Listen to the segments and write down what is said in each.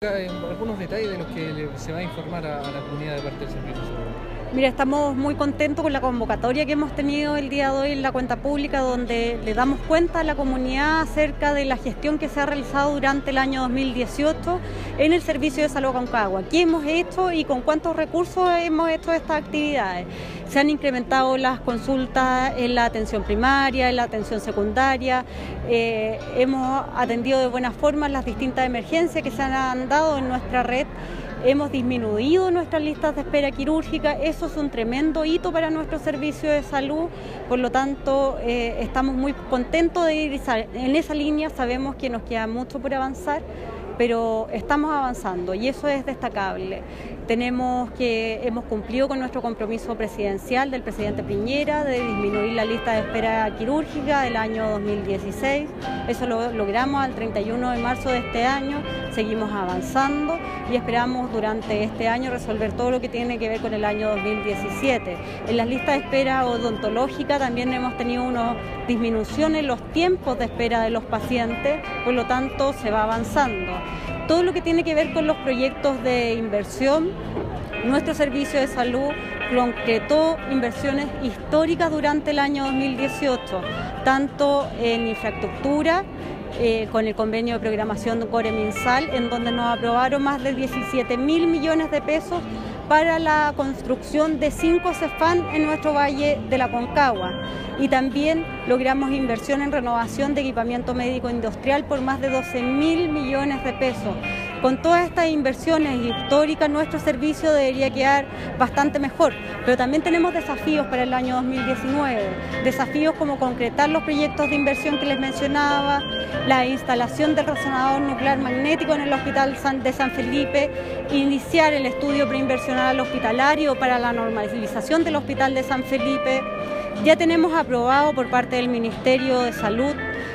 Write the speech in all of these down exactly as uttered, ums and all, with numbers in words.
Algunos detalles de los que se va a informar a, a la comunidad de parte del Servicio de Salud. Mira, estamos muy contentos con la convocatoria que hemos tenido el día de hoy en la cuenta pública, donde le damos cuenta a la comunidad acerca de la gestión que se ha realizado durante el año dos mil dieciocho en el Servicio de Salud Aconcagua. ¿Qué hemos hecho y con cuántos recursos hemos hecho estas actividades? Se han incrementado las consultas en la atención primaria, en la atención secundaria, eh, hemos atendido de buena forma las distintas emergencias que se han dado en nuestra red. Hemos disminuido nuestras listas de espera quirúrgica, eso es un tremendo hito para nuestro servicio de salud, por lo tanto eh, estamos muy contentos de ir en esa línea, sabemos que nos queda mucho por avanzar, pero estamos avanzando y eso es destacable. Tenemos que, hemos cumplido con nuestro compromiso presidencial del presidente Piñera de disminuir la lista de espera quirúrgica del año dos mil dieciséis, eso lo logramos al treinta y uno de marzo de este año, seguimos avanzando y esperamos durante este año resolver todo lo que tiene que ver con el año dos mil diecisiete. En las listas de espera odontológica también hemos tenido una disminución en los tiempos de espera de los pacientes, por lo tanto se va avanzando. Todo lo que tiene que ver con los proyectos de inversión, nuestro servicio de salud concretó inversiones históricas durante el año dos mil dieciocho, tanto en infraestructura, Eh, con el convenio de programación de Core-Minsal, en donde nos aprobaron más de diecisiete mil millones de pesos para la construcción de cinco CEFAM en nuestro Valle de la Aconcagua. Y también logramos inversión en renovación de equipamiento médico industrial por más de doce mil millones de pesos. Con todas estas inversiones históricas, nuestro servicio debería quedar bastante mejor, pero también tenemos desafíos para el año dos mil diecinueve, desafíos como concretar los proyectos de inversión que les mencionaba, la instalación del resonador nuclear magnético en el Hospital de San Felipe, iniciar el estudio preinversional hospitalario para la normalización del Hospital de San Felipe. Ya tenemos aprobado por parte del Ministerio de Salud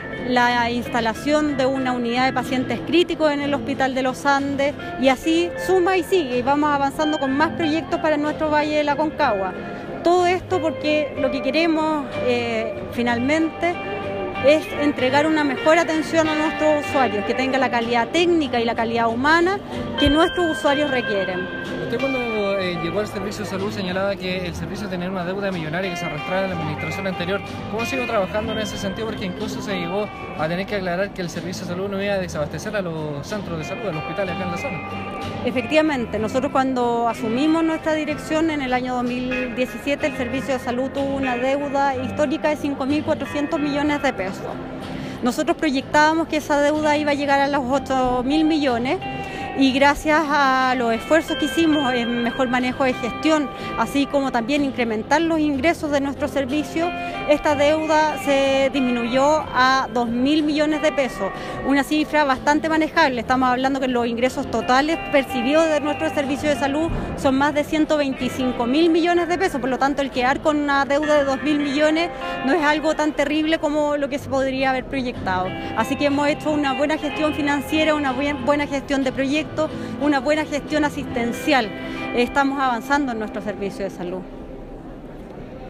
la instalación de una unidad de pacientes críticos en el Hospital de los Andes y así suma y sigue y vamos avanzando con más proyectos para nuestro Valle de la Aconcagua. Todo esto porque lo que queremos eh, finalmente es entregar una mejor atención a nuestros usuarios, que tenga la calidad técnica y la calidad humana que nuestros usuarios requieren. Usted cuando eh, llegó al Servicio de Salud señalaba que el servicio tenía una deuda millonaria que se arrastraba en la administración anterior. ¿Cómo sigo trabajando en ese sentido? Porque incluso se llegó a tener que aclarar que el Servicio de Salud no iba a desabastecer a los centros de salud, a los hospitales acá en la zona. Efectivamente, nosotros cuando asumimos nuestra dirección en el año dos mil diecisiete, el Servicio de Salud tuvo una deuda histórica de cinco mil cuatrocientos millones de pesos. Nosotros proyectábamos que esa deuda iba a llegar a los ocho mil millones y gracias a los esfuerzos que hicimos en mejor manejo de gestión, así como también incrementar los ingresos de nuestro servicio, esta deuda se disminuyó a dos mil millones de pesos, una cifra bastante manejable. Estamos hablando que los ingresos totales percibidos de nuestro servicio de salud son más de ciento veinticinco mil millones de pesos, por lo tanto el quedar con una deuda de dos mil millones no es algo tan terrible como lo que se podría haber proyectado. Así que hemos hecho una buena gestión financiera, una buena gestión de proyectos, una buena gestión asistencial. Estamos avanzando en nuestro servicio de salud.